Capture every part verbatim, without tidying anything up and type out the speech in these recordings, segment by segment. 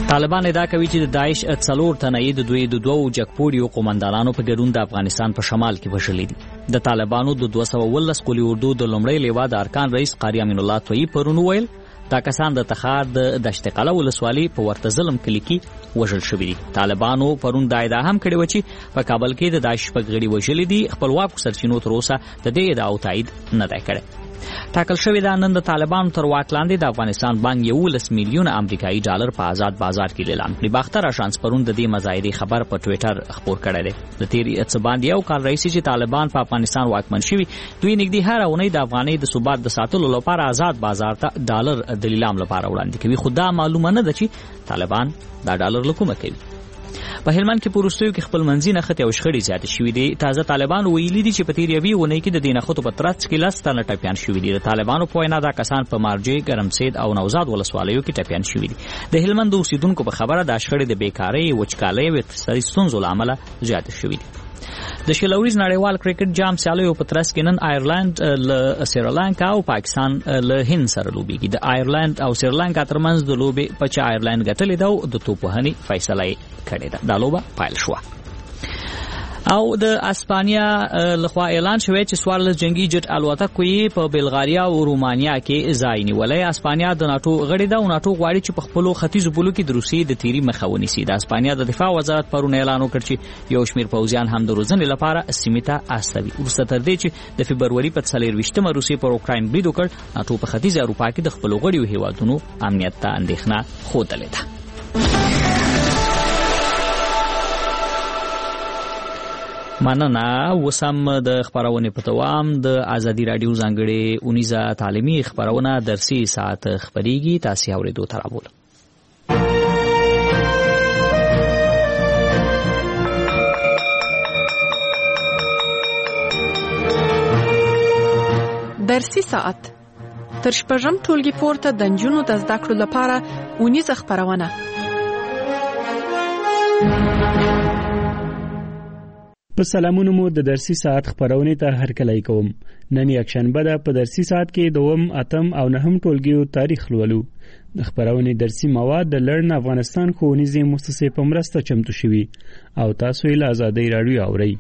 طالبان ادعا کوي چې د داعش څلور تنه د دوی د دوو جګپوړیو قومندانانو په ګډون د افغانستان په شمال کې وژلي دي. د طالبانو د دوه سوه اوولس قولي اردو د لومړي لیوا د ارکان رئیس قاری امین الله طویی پرون وویل دا کسان د تخار د دشت قلعه ولسوالۍ په ورته ظلم کلي کې وژل شوي دي. طالبانو پرون دا ادعا هم کړې وه چې په کابل کې د داعش شپږ غړي وژلي دي. خپلواکو سرچینو تر اوسه د دې ادعاو تایید نه دی کړی. ټاکل شوې ده نن د طالبانو تر واک لاندې د افغانستان بانک یولس میلیونه امریکایي ډالر په آزاد بازار کې اعلان کړي. باختر اشانس پرون د دې مظاهرې خبر په ټویټر خپور کړی دی. د تیرې څه باندې یو کال راهیسې چې طالبان په افغانستان واکمن شوي دوی نږدې هره اونۍ د افغانۍ د ثبات د ساتلو لپاره آزاد بازار ته ډالر د لیلام لپاره وړاندې کوي. خو دا معلومه نه ده چې طالبان دا ډالر له کومه کوي. په هلمند کې په وروستیو کې خپل منځي نښتې او شخړې زیاتې شوي دي. تازه طالبانو ویلي دي چې په تېرې یوې اونۍ کې د دې نښتو په ترڅ کې لس تنه ټپیان شوي دي. د طالبانو په وینا دا کسان په مارجې، ګرمسید او نوزاد ولسوالیو کې ټپیان شوي دي. د هلمند د اوسیدونکو په خبره دا شخړې د بیکارۍ، وچکالۍ او اقتصادي ستونزو له امله زیاتې شوي دي. د شلوریز نړیوال کرکټ جام سیالیو په ترڅ کې نن آیرلند له سریلانکا او پاکستان له هند سره لوبېږي. د آیرلند او سریلانکا ترمنځ د لوبې په چې آیرلند ګټلې ده او د توپوهنې فیصله یې کړې ده. دا لوبه پیل شوه. او د اسپانیا لخوا اعلان شوی چې څوارلس جنگي جټ الوتکو یې په بلغاریا او رومانیا کې ځای نیولی. اسپانیا د ناټو غړې ده او ناټو غواړي چې په خپلو ختیځو پولو کې د روسیې د تیري مخه ونیسي. د اسپانیا د دفاع وزارت پرون اعلان وکړ چې یو شمېر پوځیان هم د روزنې لپاره سیمې ته استوي. وروسته تر دې چې د فبروري په څلېرویشتمه روسیې پر اوکراین برید وکړ، ناټو په ختیځه اروپا کې د خپلو غړیو هیوادونو امنیت ته اندېښنه ښودلې ده. مننه. وسم د خبرونې په دوام د ازادي راډیو ځانګړې اونیزه تعلیمي خبرونه درسي ساعت خبريږي. تاسو اورېدو ته راوړل. درسي ساعت تر شپږم ټولګي پورته د نجونو د زده کړو لپاره اونیزه خبرونه. په سلامونو مو د درسي ساعت خبرونه ته هرکلی کوم. نن یکشنبه ده. په درسي ساعت کې دوم، اتم او نهم ټولګیو تاریخ لولو. د خبرونه درسي مواد د لړن افغانستان ښوونیزې مؤسسې په مرسته چمتو شوي او تاسو یې له ازادۍ راډیو اورئ.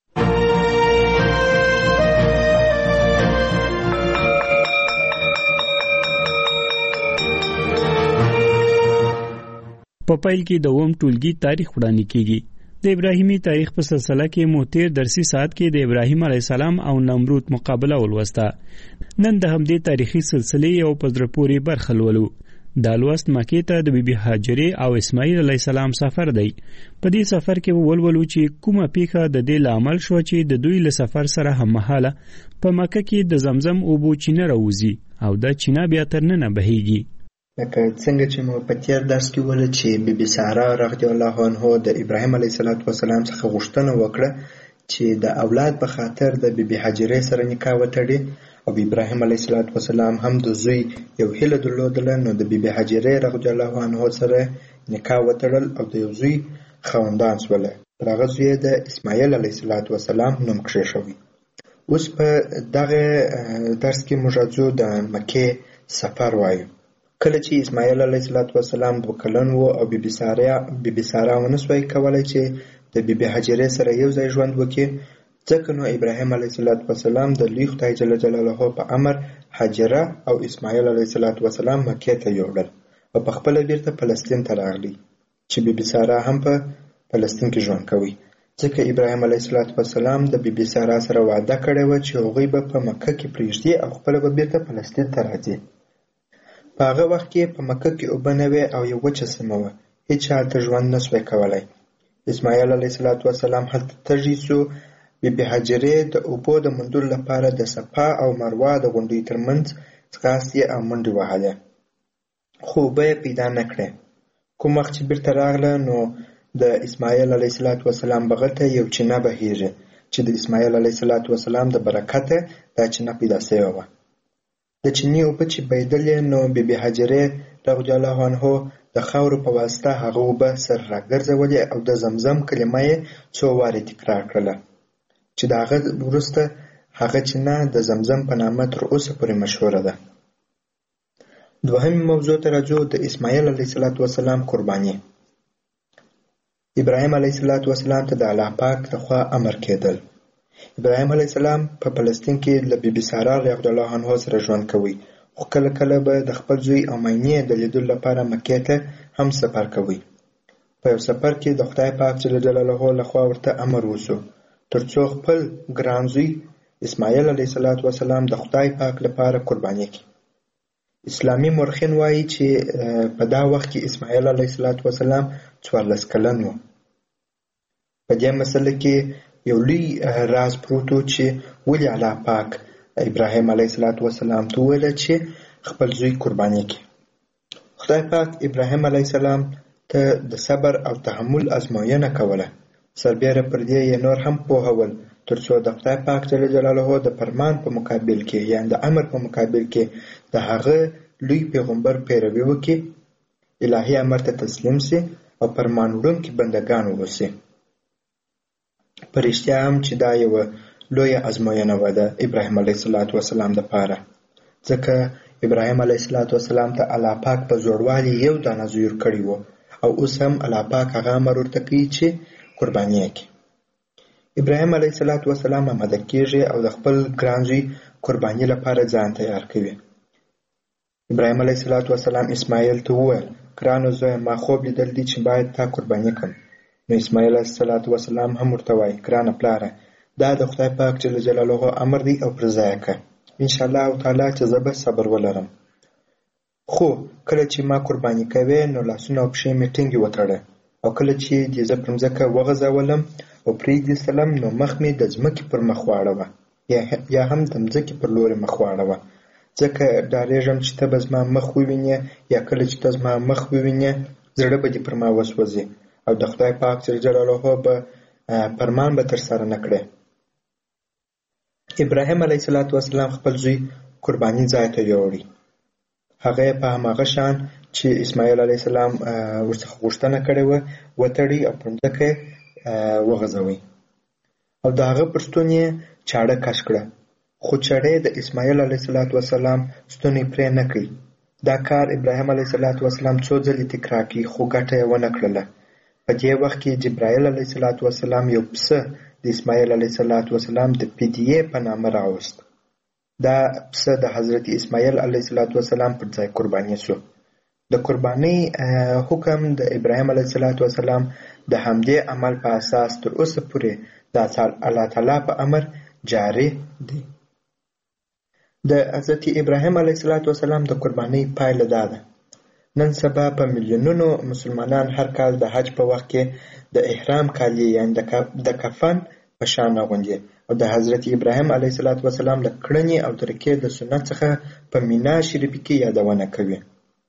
په پیل کې دوم ټولګي تاریخ وړاندې کیږي. د ابراهیمی تاریخ په سلسله کې مو تیر درسي ساعت کې د ابراهیم علیه السلام او نمرود مقابله ولوسته. نن د همدې تاریخي سلسلې یو په زړه پورې برخه لولو. دا لوست مکې ته د بیبي هاجرې او اسماعیل علیه السلام سفر دی. په دې سفر کې ولولو چې کومه پیښه د دې لامل شو چې د دوی له سفر سره هممهاله په مکه کې د زمزم اوبو چینه راوځي او دا چینه بیا تر ننه بهیږي. لکه څنګه چې مو په تیر درس کې ولې چې بیبي ساره رضی الله عنها د ابراهیم علیه السلام څخه غوښتنه وکړه چې د اولاد په خاطر د بیبي هاجرې سره نکاح وتړي او ابراهیم علیه السلام هم د زوی یو هیله درلودله، نو د بیبي هاجرې رضی الله عنها سره نکاح وتړل او د یو زوی خاوندان شول. پر هغه زوی د اسماعیل علیه السلام نوم کېښوي. اوس په دغه درس کې موږ ځو د مکې سفر وایو. کله چې اسماعیل علیه السلام دوه کلن و او بیبي ساره بیبي ساره ونسوای کولای چې د بیبي هاجرې سره یو ځای ژوند وکړي، ځکه نو ابراهیم علیه السلام د لوی خدای جل جلاله په امر هاجره او اسماعیل علیه السلام مکې ته یوړل او په خپله بیرته فلسطین ته راغلی چې بیبي ساره هم په فلسطین کې ژوند کوي، ځکه ابراهیم علیه السلام د بیبي ساره سره وعده کړې وه چې هغوی به په مکه کې پرېږدي او خپله به بیرته فلسطین ته راځي. په هغه وخت کې په مکه کې اوبه نه وې او یو وچه سیمه وه، هېچا هلته ژوند نه سوی کولی. اسماعیل علیه السلام هلته تږی سو. بیبي هاجرې د اوبو د موندلو لپاره د صفا او مروه د غونډیو ترمنځ ځغاستې او منډې وهلې، خو اوبه یې پیدا نه کړې. کوم وخت چې بیرته راغله نو د اسماعیل علیه السلام بغل ته یو چینه بهیږي چې د اسماعیل علیه السلام د برکته دا چینه پیدا سوې وه. د چینې اوبه چې بهېدلې نو بیبي هاجرې رضی الله عنها د خاورو په واسطه هغه اوبه سر راګرځولې او د زمزم کلمه یې څو وارې تکرار کړله چې د هغه وروسته هغه چینه د زمزم په نامه تر اوسه پورې مشهوره ده. دوهم موضوع ته راځو، د اسماعیل علیه السلام قرباني. ابراهیم علیه السلام ته د الله پاک لخوا امر کېدل. ابراهیم علیه السلام په فلسطین کې له بی بی ساره رضی الله عنها سره ژوند کوي، خو کله کله به د خپل زوی او مینې د لیدلو لپاره مکې ته هم سفر کوي. په یو سفر کې د خدای پاک جل جلاله لخوا ورته امر وشو ترڅو خپل ګران زوی اسماعیل علیه السلام د خدای پاک لپاره قرباني کړي. اسلامي مورخین وایي چې په دا وخت کې اسماعیل علیه السلام څوارلس کلن و. په دې مسله کې یو لوی راز پروت و چې ولې الله پاک ابراهیم علیه السلام ته وویل چې خپل زوی قرباني کړي. خدای پاک ابراهیم علیه السلام ته د صبر او تحمل ازموینه کوله. سربیره پر دې یې نور هم پوهول ترڅو د خدای پاک جل جلاله د فرمان په مقابل کې یا د امر په مقابل کې د هغه لوی پیغمبر پیروي وکړي، الهي امر ته تسلیم سي او فرمان وړونکي بندګان واوسي. په رښتیا هم چې دا یوه لویه ازموینه وه د ابراهیم علیه السلام دپاره، ځکه ابراهیم علیه السلام ته الله پاک په زوړوالي یو دانه زوی ورکړی و او اوس هم الله پاک هغه امر ورته کوي چې قرباني یې کړي. ابراهیم علیه السلام آماده کېږي او د خپل ګران زوی قرباني لپاره ځان تیار کوي. ابراهیم علیه السلام اسماعیل ته وویل، ګرانو زویه، ما خوب لیدل دي چې باید تا قرباني کړم. نو اسماعیل علیه السلام هم ورته وایي، ګرانه پلاره، دا د خدای پاک جل جلاله امر دی او پر ځای کړه. انشاءالله تعالی چې زه به صبر ولرم. خو کله چې ما قرباني کوې نو لاسونه او پښې مې ټینګې وتړه، او کله چې دې زه پر مځکه وغځولم او پرېږدي سلم نو مخ مې د ځمکې پر مخ واړوه یا هم د ځمکې پر لوري مخ واړوه، ځکه ډارېږم چې ته به زما مخ ووینې، یا کله چې ته زما مخ ووینې زړه به دې پر ما وسوځي او د خدای پاک جل جلاله به فرمان به ترسره نه کړې. ابراهیم علیه السلام خپل زوی قرباني ځای ته یوړی. هغه یې په هماغه شان چې اسماعیل علیه السلام ورڅخه غوښتنه کړې وه وتړي او پر مځکه یې وغځوي او د هغه پر ستون یې چاړه کش کړه، خو چاړه د اسماعیل علیه السلام ستونی پرې نه کړي. دا کار ابراهیم علیه السلام څو ځلې تکرار کړي خو ګټه یې ونه کړله. په دې وخت کې جبرائیل علیه السلام یو پسه د اسماعیل علیه السلام د فدیې په نامه راوست. دا پسه د حضرت اسماعیل علیه السلام پر ځای قرباني شو. د قربانۍ حکم د ابراهیم علیه السلام د همدې عمل په اساس تر اوسه پورې د الله تعالی په امر جاری دی. د حضرت ابراهیم علیه السلام د قربانۍ پایله دا ده. نن سبا په میلیونونو مسلمانان هر کال د حج په وخت کې د احرام کالي یعنې د کفن په شان اغوندي او د حضرت ابراهیم علیه السلام د کړنې او طریقې د سنت څخه په مینا شریفه کې یادونه کوي.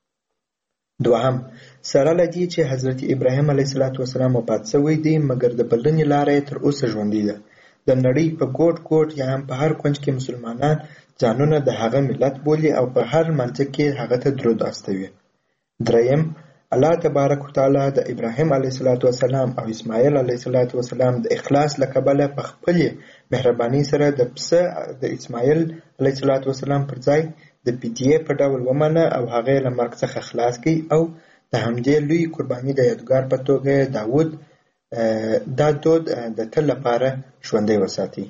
دوهم، سره له دې چې حضرت ابراهیم علیه السلام وفات شوی دی، مګر د بلنې لاره یې تر اوسه ژوندۍ ده. د نړۍ په ګوټ ګوټ یا هم په هر کونج کې مسلمانان ځانونه د هغه ملت بولي او په هر منځ کې هغه ته درود استوي. دریم، الله تبارک وتعالی د ابراهیم علیه السلام او اسماعیل علیه السلام د اخلاص له کبله په خپلې مهربانۍ سره د پسه د اسماعیل علیه السلام پر ځای د فدیې په ډول ومنه او هغه له مرګ څخه خلاص کړي او د همدې لوی قرباني د یادګار په توګه داود دا دود د تل لپاره ژوندی وساتي.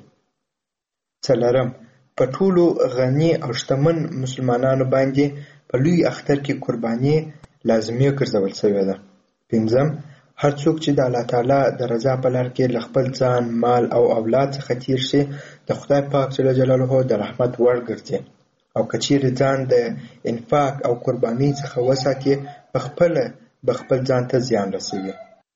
څلورم، په ټولو غني او شتمن مسلمانانو باندې په لوی اختر کې قرباني لازمي ګرځول شوې ده. پنځم، هر څوک چې د الله تعالی د رضا په لار کې له خپل ځان، مال او اولاد څخه تیر شي د خدای پاک جل جلاله د رحمت وړ ګرځي او که چیرې ځان د انفاق او قربانۍ څخه وساتي په خپله به خپل ځان ته زیان رسوي.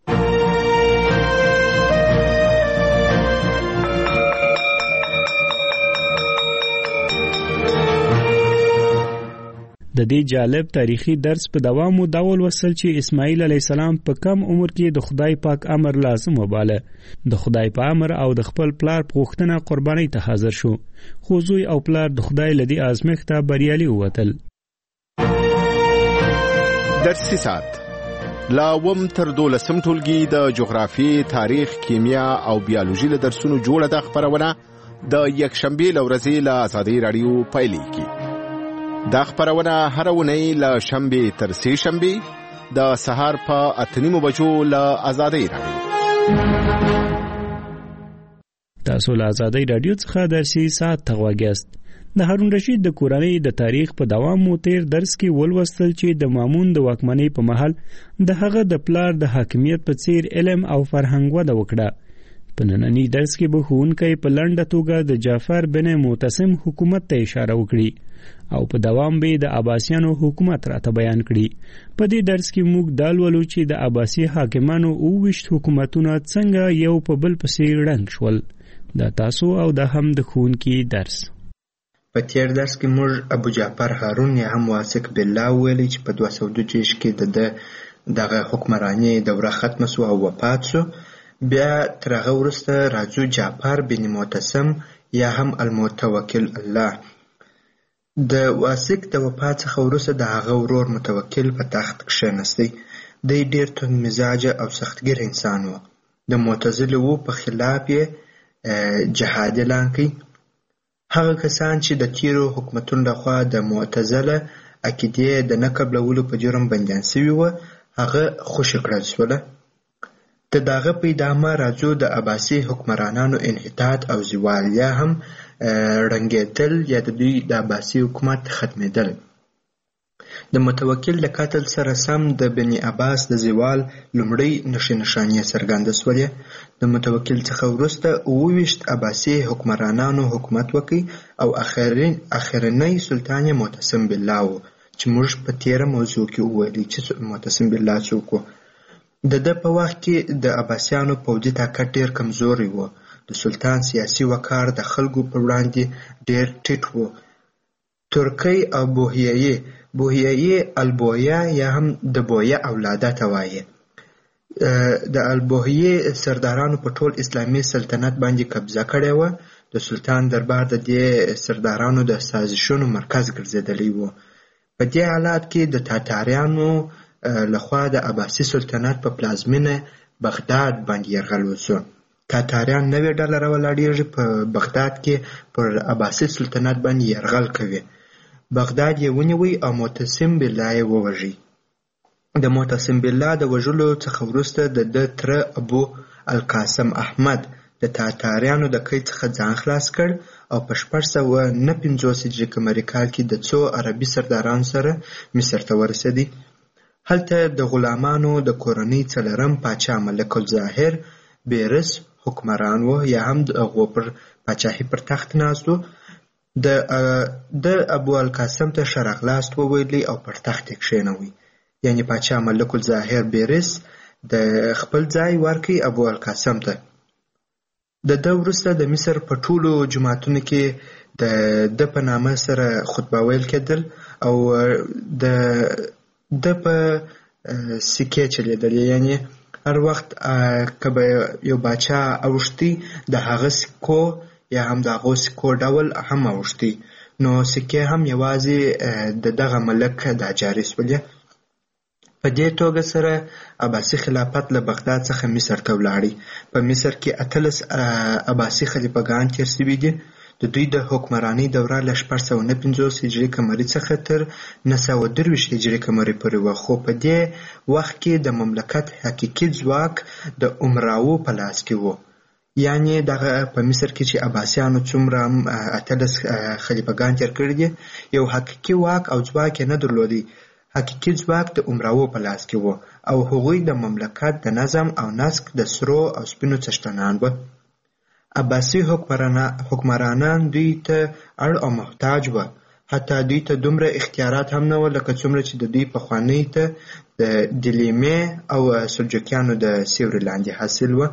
د دې جالب تاریخي درس په دوام او ډول وصل چې اسماعیل علی السلام په کم عمر کې د خدای پاک امر لازم وباله. د خدای په امر او د خپل پلار په غوښتنه قربانۍ ته حاضر شو، خو زوی او پلار د خدای لدی آزمایښت ته بریالي ووتل. درسي سات لا وم تر دولسم ټولګي د جغرافي، تاریخ، کیمیا او بیولوژي له درسونو جوړه د خبرونه د یک شنبه لورځي له آزادۍ رادیو پایلې کی دا خبرونه هر اونۍ له شنبې تر سې شنبې د سهار په اته نیمو بجو له آزادۍ راډیو. تاسو له آزادۍ راډیو څخه درسي ساعت ته غواګیاست. د هارون رشید د کورنۍ د تاریخ په دوام مو تیر درس کې ولوستل چې د مامون د واکمنۍ په مهال د هغه د پلار د حاکمیت په څیر علم او فرهنګ وده وکړه. په ننني درس کې به ښوونکی په لنډه توګه د جعفر بن معتصم حکومت ته اشاره وکړي او په دوام به د عباسیانو حکومت راته بیان کړي. په دې درس کې موږ دا لولو چې د عباسي حاکمانو اوویشت حکومتونه څنګه یو په بل پسې ړنګ شول. دا تاسو او دا هم د ښوونکي درس. په تیر درس کې موږ ابو جعفر هارون یا هم واثق بالله ویلي چې په دوه سوه دوه دېرش کې د دغه حکمرانۍ دوره ختمه سوه او وفات سو. بیا تر هغه وروسته راځو جعفر بن معتصم یا هم المتوکل الله. د واثق د وفات څخه وروسته د هغه ورور متوکل په تخت کښېنستی. دی ډېر توند مزاجه او سختګیر انسان و. د معتزلو په خلاف یې جهاد اعلان کړ. هغه کسان چې د تیرو حکومتونو لخوا د معتزله عقیدې د نه قبلولو په جرم بندیان سوي وه هغه خوشي کړل سوله. د دغه په ادامه راځو د عباسي حکمرانانو انحطاط او زوال یا هم ړنګېدل یا د دوی د عباسي حکومت ختمېدل. د متوکل د قتل سره سم د بني عباس د زوال لومړۍ نښې نښانې څرګنده سولې. د متوکل څخه وروسته اوویشت عباسي حکمرانانو حکومت وکړ او اخرین اخرنی سلطان معتصم بالله و چې موږ په تیره موضوع کې وویلي چې معتصم بالله څوک و. د ده په وخت کې د عباسیانو پوځي طاقت ډېر کمزوری و. د سلطان سیاسي وقار د خلکو په وړاندې ډېر ټیټ و. ترکی او بوهیایي بوهیایي البویا یا هم د بویا اولاده ته وایي. د البوهیې سردارانو په ټول اسلامي سلطنت باندې قبضه کړې وه. د سلطان دربار د دې سردارانو د سازشونو مرکز ګرځېدلی و. په دې حالات کې د تاتاریانو لخوا د عباسي سلطنت په پلازمینه بغداد باندې یرغل وشو. تاتاریان نوې ډله راولاړېږي په بغداد کې پر عباسي سلطنت باندې یرغل کوي. بغداد یې ونیوی او معتصم بالله یې ووژي. د معتصم بالله د وژلو څخه وروسته د ده تره ابو القاسم احمد د تاتاریانو د قید څخه ځان خلاص کړ او په شپږ سوه نه پنځوس هجري قمري کال کې د څو عربي سردارانو سره مصر ته ورسېدی. هلته د غلامانو د کورنۍ څلورم پاچا ملک الظاهر بیرس حکمران و یا هم د هغو پر پاچاهي پر تخت ناست و. د د ابو القاسم ته ښه راغلاست وویلي او پر تخت یې کښېنوی. یعنې پاچا ملک الظاهر بیرس د خپل ځای ورکړي ابو القاسم ته. د ده وروسته د مصر په ټولو جوماتونو کې د ده په نامه سره خطبه ویل کېدل او د ده په سکې چلېدلې. یعنې هر وخت که به یو باچا اوښتي د هغه سکو یا هم د هغو سکو ډول هم اوښتي نو سکې هم یوازې د دغه ملک دا جاري سولې. په دې توګه سره عباسي خلافت له بغداد څخه مصر ته ولاړی. په مصر کې اتلس عباسي خلیفګان تیر سوي دي. د دوی د حکمرانۍ دوره له شپږ سوه نه پنځوس هجري قمري څخه تر نه سوه درویشت هجري قمري پورې وه. خو په دې وخت کې د مملکت حقیقي ځواک د امراو په لاس کې و. یعنې دغه په مصر کې چې عباسیانو څومره اتلس خلیفګان تیر کړي دي یو حقیقي واک او ځواک یې نه درلودی. حقیقي ځواک د امراو په لاس کې و او هغوی د مملکت د نظم او نسق د سرو او سپینو څښتنان وه. عباسي حکمرانان دوی ته اړ او محتاج وه. حتی دوی ته دومره اختیارات هم نه وه لکه څومره چې د دوی پخوانۍ ته د دیلیمې او سلجوکیانو د سیوري لاندې حاصل وه.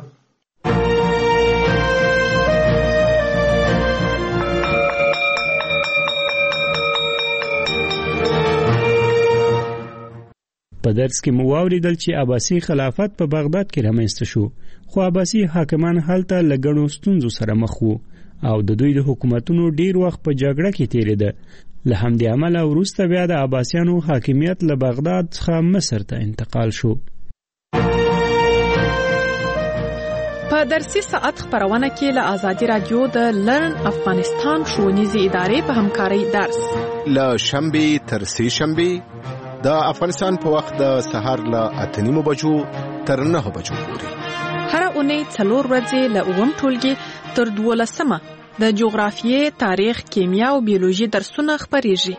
په درس کې مو واوریدل چې عباسي خلافت په بغداد کې رامنځته شو خو عباسي حاکمان هلته له ګڼو ستونزو سره مخ وو او د دوی د حکومتونو ډیر وخت په جګړه کې تیریده. له همدې امله وروسته بیا د عباسیانو حاکمیت له بغداد څخه مصر ته انتقال شو. په په درسي ساعت خبرونه کې له آزادي رادیو د لرن افغانستان ښوونیزې ادارې په همکارۍ درس له شنبې تر سه شنبې د افغانستان په وخت د سهار له اته نیمو بجو تر نهه بجو پورې هر اونۍ څلور ورځې له اووم ټولګي تر دولسمه د جغرافیې، تاریخ، کیمیا او بیولوژي درسونه خبرېږي.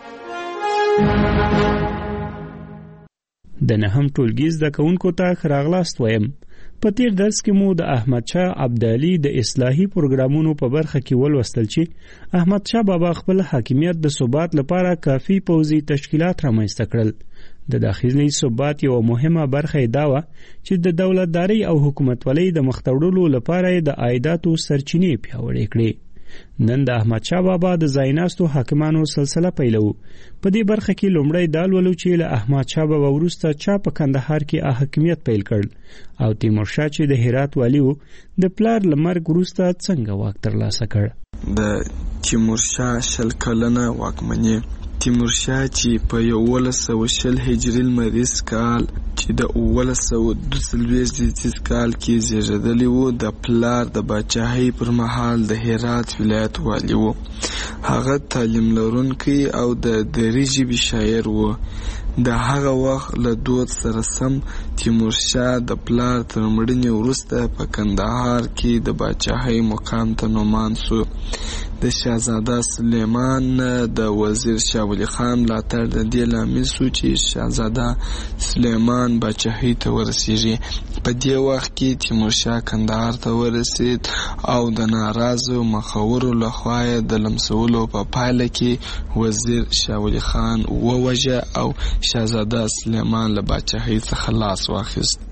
د نهم ټولګي زده کوونکو ته ښه راغلاست وایم. په تیر درس کې مو د احمد شاه ابدالي د اصلاحي پروګرامونو په برخه کې ولوستل چې احمد شاه بابا خپل حاکمیت د ثبات لپاره کافي پوځي تشکیلات رامنځته کړل. د داخلي ثبات یو مهمه برخه دا و چې د دولتداري او حکومتولۍ د مخته وړلو لپاره د عایداتو سرچینې پیاوړې کړې. نن د احمد شاه بابا د ځایناستو حاکمانو سلسله پیلو. په دې برخه کې لومړی دا ولولو چې له احمد شاه بابا وروسته چا په کندهار کې حاکمیت پیل کړ او تیمورشاه چې د هرات والی و د پلار له مرګ وروسته څنګه واک ترلاسه کړ. د تیمورشاه شل کلنه واکمني. تیمورشاه چې په یولس سوه شل هجري لمریز کال چې د اوولس سوه دوه څلوېښت زیږدیز کال کې زیږېدلی و د پلار د باچاهۍ پر مهال د هرات ولایت والی و. هغه تعلیم لرونکی او د دري ژبې شاعر و. د هغه وخت له دود سره سم تیمورشاه د پلار تر مړینې وروسته په کندهار کې د باچاهۍ مقام ته نومان سو. د شاهزاده سلیمان د وزیر شاه ولی خان ملاتړ د دې لامل سو چې شاهزاده سلیمان باچاهۍ ته ورسیږي. په دې وخت کې تیمورشاه کندهار ته ورسید او د ناراضو مخورو لخوا د لمسولو په پایله کې وزیر شاه ولی خان ووژه او شاهزاده سلیمان له باچاهۍ څخه لاس واخیست.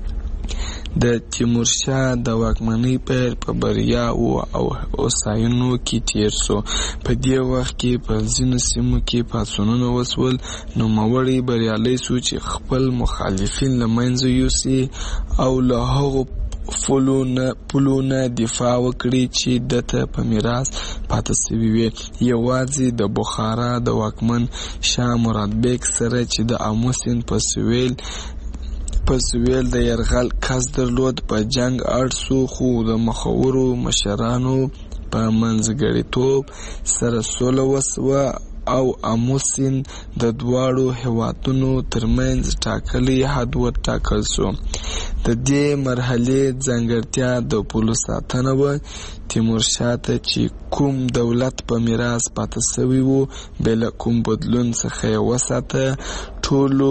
د تیمورشاه د واکمنۍ پیل په بریا او هوساینو کې تیر سو. په دې وخت کې په ځینو سیمو کې پاڅونونه وسول. نوموړی بریالی سو چې خپل مخالفین له منځه یوسي او له هغو پلونه پلونه دفاع وکړي چې دته په میراث پاتې سوي وي. یوازې د بخارا د واکمن شاه مراد بیک سره چې د آمو سیند په سویل په سویل د یرغل کس درلود په جنگ اړ سو، خو د مخورو مشرانو په منځګړیتوب سره سوله وسوه او آمو سیند د دواړو هیوادونو ترمنځ ټاکلی حد وټاکل سو. د دې مرحلې ځانګړتیا د پولو ساتنه وه. تیمورشاه ته چې کوم دولت په میراث پاتې سوی و بې له کوم بدلون څخه یې وساته. ټولو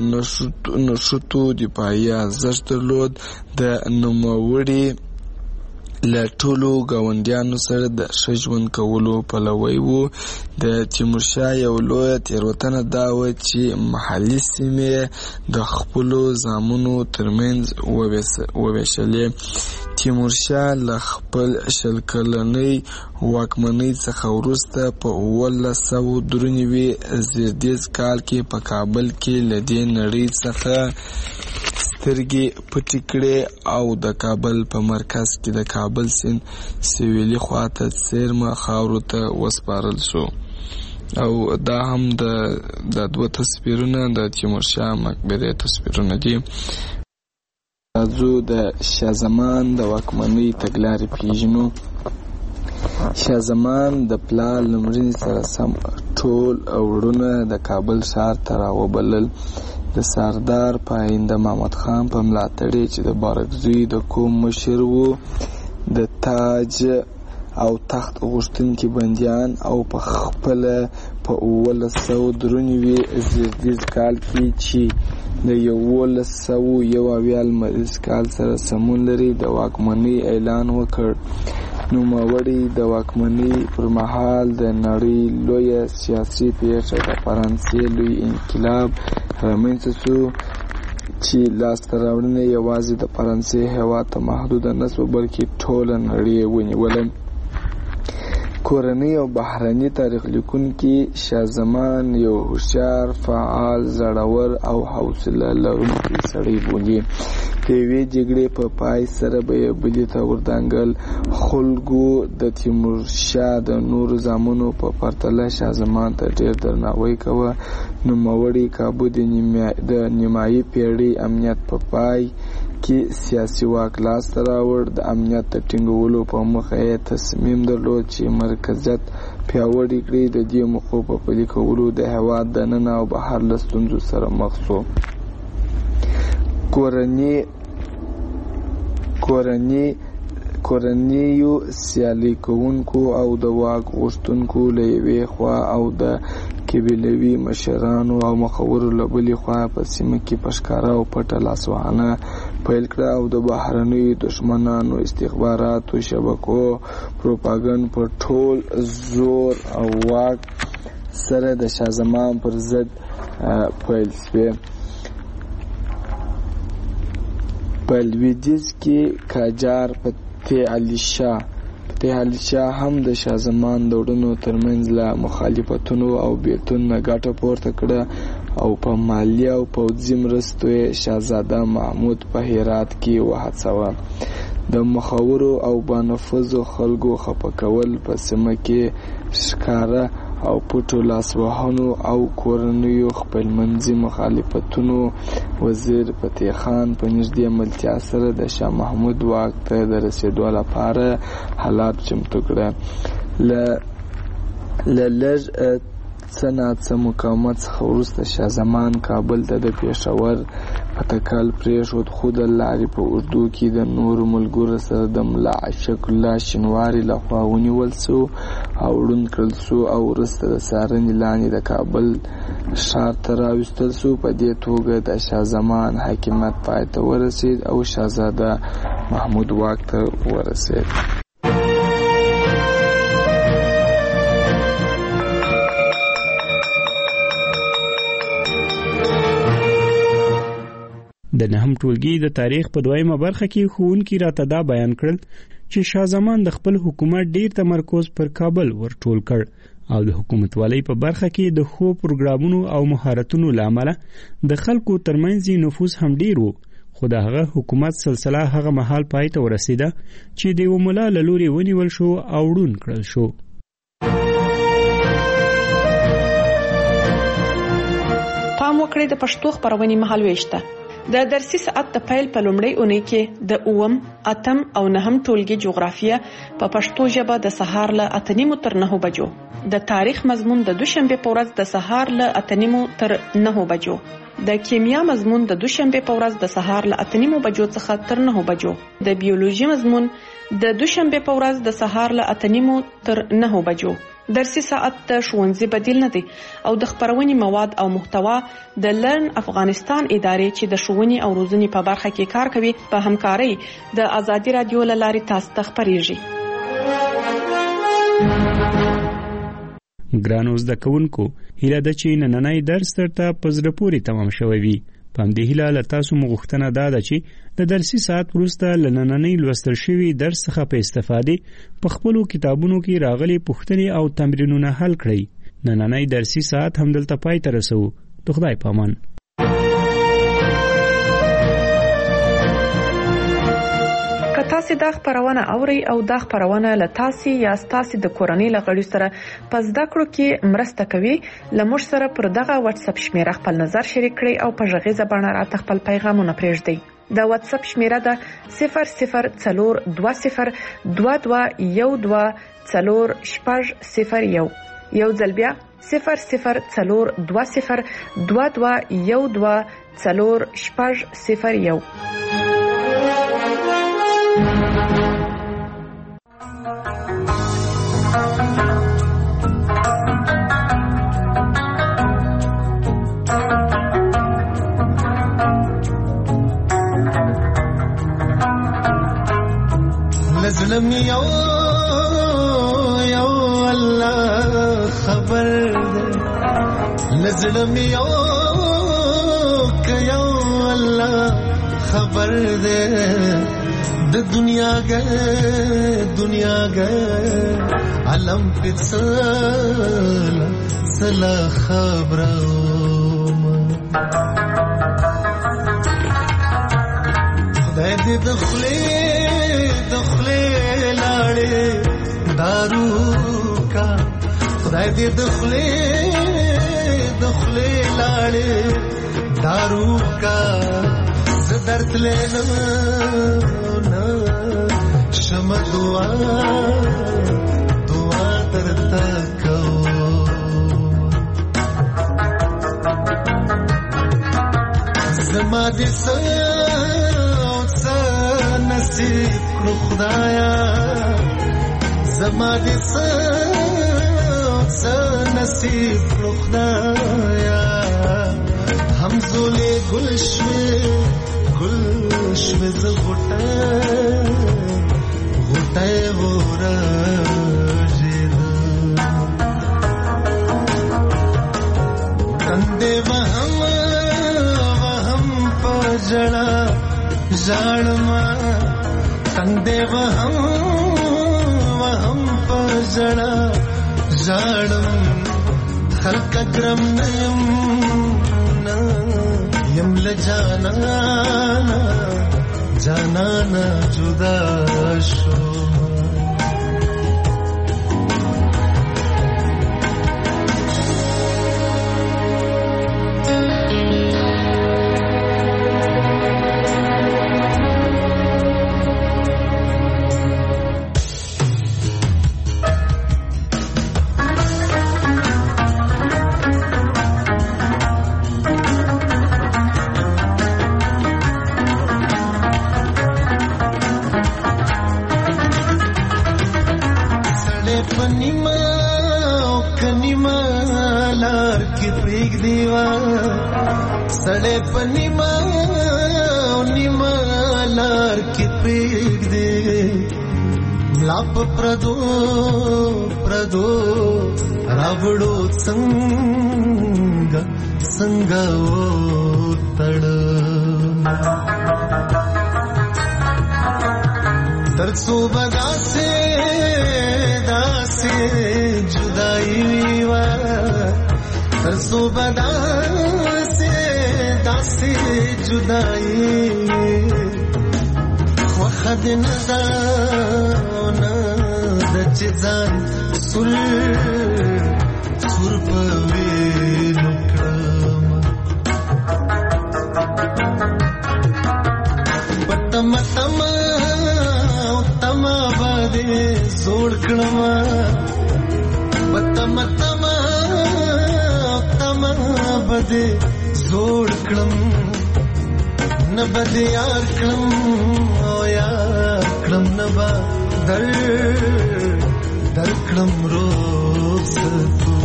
نښتو دفاعي ارزښت درلود. د نوموړي له ټولو ګاونډیانو سره د ښه ژوند کولو پلوی و. د تیمورشاه یو لویه تېروتنه دا وه چې محلي سیمې د خپلو زامنو ترمنځ وویشلې. تیمورشاه له خپل شل کلنۍ واکمنۍ څخه وروسته په اوولس سوه درې نوي زیږدیز کال کې په کابل کې له دې نړۍ څخه سترګې پټې کړې او د کابل په مرکز کې د کابل سیند سویلي خواته څیرمه خاورو ته وسپارل سو. او دا هم د د دوه تصویرونه د تیمورشاه مقبرې تصویرونه دي. راځو د شاه زمان د واکمنۍ تګلارې پیژنو. شاه زمان د پلار له مړینې سره سم ټول وروڼه د کابل ښار ته راوبلل. د سردار پاینده محمد خان په ملاتړ چې د بارکزوی د قوم مشر و، د تاج او تخت غوښتونکي بندیان او په خپله په اوولس سوه درې نوي زیږدیز کال کې چې د یولس سوه یو اویا لمریز کال سره سمون لري د واکمنۍ اعلان وکړ. نوموړي د واکمنۍ پر مهال د نړۍ لویه سیاسي پیښه د فرانسې لوی انقلاب رامنځته سو چې لاسته راوړنې یوازې د فرانسې هېواد ته محدوده نه سوه بلکې ټوله نړۍ ونیوله. کورنۍ او بهرني تاریخ لیکونکي شاه زمان یو هوښیار، فعال، زړور او حوصله لرونکی سړی بولي. د یوې جګړې په پای سره به یې بلې ته وردانګل. خلکو د تیمورشاه د نورو زامنو په پرتله شاه زمان ته ډېر درناوی کوه. نوموړي کابو د نیمایي پېړۍ امنیت په پای کې سیاسي واک لاسته راوړ. د امنیت د ټینګولو په موخه یې تصمیم درلود چې مرکزیت پیاوړی کړي. د دې موخو په پلي کولو د هېواد دننه او بهر له ستونزو سره مخ شو. کورني کورني کورنیو سیالي کوونکو او د واک غوښتونکو له یوې خوا او د قبیلوي مشرانو او مخورو له بلې خوا په سیمه کې په ښکاره او پټه لاسوهنه پیل کړه او د بهرنیو دښمنانو استخباراتو شبکو پروپاګند په ټول زور او واک سره د شاه زمان پر ضد پیل شوې. په لویدیځ کې قاجار فتح علي شاه فتح علي شاه هم د شاه زمان د وړونو ترمنځ له مخالفتونو او بیلتون نه ګټه پورته کړه او په مالیه او پوځي مرستو یې شاهزاده محمود په هرات کې وهڅاوه. د مخورو او بانفوذو خلکو خفه کول په سیمه کې ښکاره او پټو لاسوهنو او کورنیو خپلمنځي مخالفتونو وزیر فتح خان په نږدې ملتیا سره د شاه محمود واک ته د رسېدو لپاره حالات چمتو کړه. له لږ څه ناڅه مقاومت څخه وروسته شاه زمان کابل ته د پېښور په تکل پرېښود، خو د لارې په اوږدو کې د نورو ملګرو سره د ملا عاشق الله شینواري لخوا ونیول سو او ړوند کړل سو او وروسته د څارنې لاندې د کابل ښار ته راوستل سو. په دې توګه د شاه زمان حاکمیت پای ته ورسېد او شاهزاده محمود واک ته ورسېد. د نهم ټولګي د تاریخ په دویمه برخه کې ښوونکي راته دا بیان کړل چې شاه زمان د خپل حکومت ډیر تمرکز پر کابل ورټول کړ او د حکومتوالۍ په برخه کې د ښو پروګرامونو او مهارتونو له امله د خلکو ترمنځ نفوذ هم ډیر و. خو د هغه حکومت سلسله هغه مهال پای ته ورسېده چې د یوه ملا له لورې ونیول شو او ړوند کړل شو. پام وکړئ د پښتو خپرونې مهالوېش ته. د درسي ساعت د پیل په لومړۍ اونۍ کې د اووم، اتم او نهم ټولګي جغرافیه په پښتو ژبه د سهار له اته نیمو تر نهو بجو، د تاریخ مضمون د دوشنبه په ورځ د سهار له اته نیمو تر نهو بجو، د کیمیا مضمون د دوشنبه په ورځ د سهار له اته نیمو بجو څخه تر نهو بجو، د بیولوژي مضمون د دوشنبه په ورځ د سهار له اته نیمو تر نهو بجو. درسي ساعت د ښوونځي بدیل نه دی او د خپرونې مواد او محتوا د لرن افغانستان ادارې چې د ښوونې او روزنې په برخه کې کار کوي په همکارۍ د ازادي رادیو له لارې تاسو ته خپریږي. ګرانو زده کوونکو، هیله ده چې نننی درس درته په زړه پورې تمام شوی وي. په همدې هیله له تاسو مو غوښتنه دا ده چې د درسي ساعت وروسته له نننۍ لوستل شوي درس څخه په استفادې په خپلو کتابونو کې راغلي پوښتنې او تمرینونه حل کړئ. نننۍ درسي ساعت همدلته پای ته رسوو. د خدای په امان. که تاسو دا خبرونه اورئ او دا خبرونه له تاسو یا تاسو د کورنۍ له غړي سره په زده کړو کې مرسته کوي، لمر سره پر دغه واتس اپ شمیره خپل نظر شریک کړئ او په ژغیزه باندې راته خپل پیغامونه پرېږدئ. دا واتس اپ شمیره ده صفر صفر څلور دوه صفر دوه دوه یو دوه څلور شپږ صفر یو. یو ځل بیا صفر صفر څلور دوه صفر دوه دوه یو دوه څلور شپږ صفر یو. لزلم یو یو الله خبر ده، لزلم یو که یو الله خبر ده، د دنیا ګه دنیا ګه علم پڅل سلا خبرم خدای دې دخلې دخلې لاړې دارو کا، خدای دې دخلې دخلې لاړې دارو کا، زدا درتلې نه شم دعا دعا درته کوم زما دې څه نصیب کړو خدایا زما دې څه نصیب کړو خدایا همزولې ګل شوې ګل شوې زه غوټه غوټه ورژېدم کندې وهم وهم په ژړا ژړما کندې وهم وهم په ژړا ژړم خلق کرم نیم یم لجانانا جانانا جدا شو सड़े पनिमा निमा लार की पीक दे लाप प्रदो प्रदो रावड़ो संग संग ओ तड़ तरसो बदा से दासे जुदाई वा तरसो बदा दासी जुदाई वखद नदाना दचजान सुर सुर पवे नुक्रम बतम तम तम बादे जोड़ कड़मा बतम तम तम बदे जोड़ कड़म न बदे यार कड़म ओ यार कड़म न बा दर दर कड़म रोज तू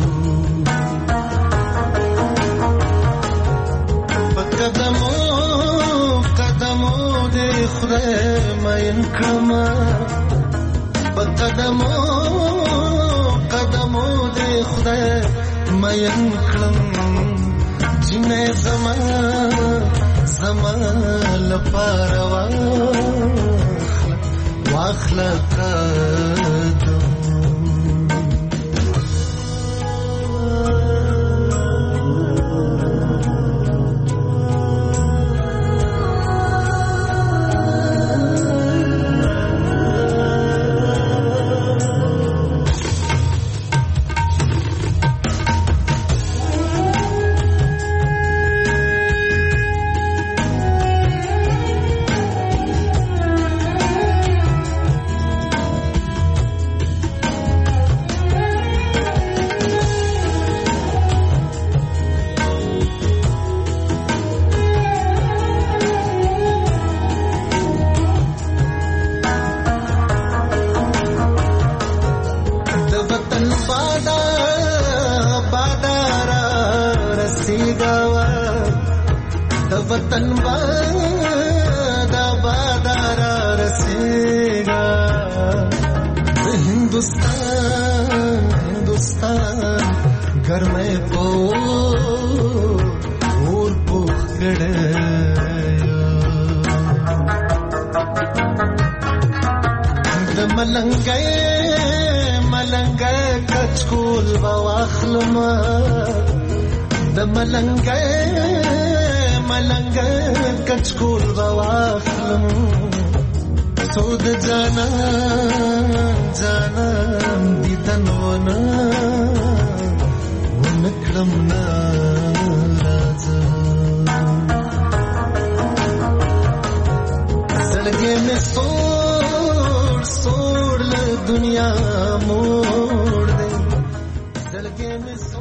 बकदमो कदमो दे खुदे मायन कड़मा बकदमो कदमो दे खुदे मायन कड़म जिने जमा जमा लपारवा वाखला कदम वतन बादा बादारा रसेगा हिंदुस्तान हिंदुस्तान घर में पो और पोखड़े मलंगे मलंगे कचकुल बवाखलमा द मलंगे मलंगे कचकुल बवाखलम सोद जाना जाना दीदन वना वनक्रम ना राजा में सोड़ सोड़ ले दुनिया मोड़ दे दलगे में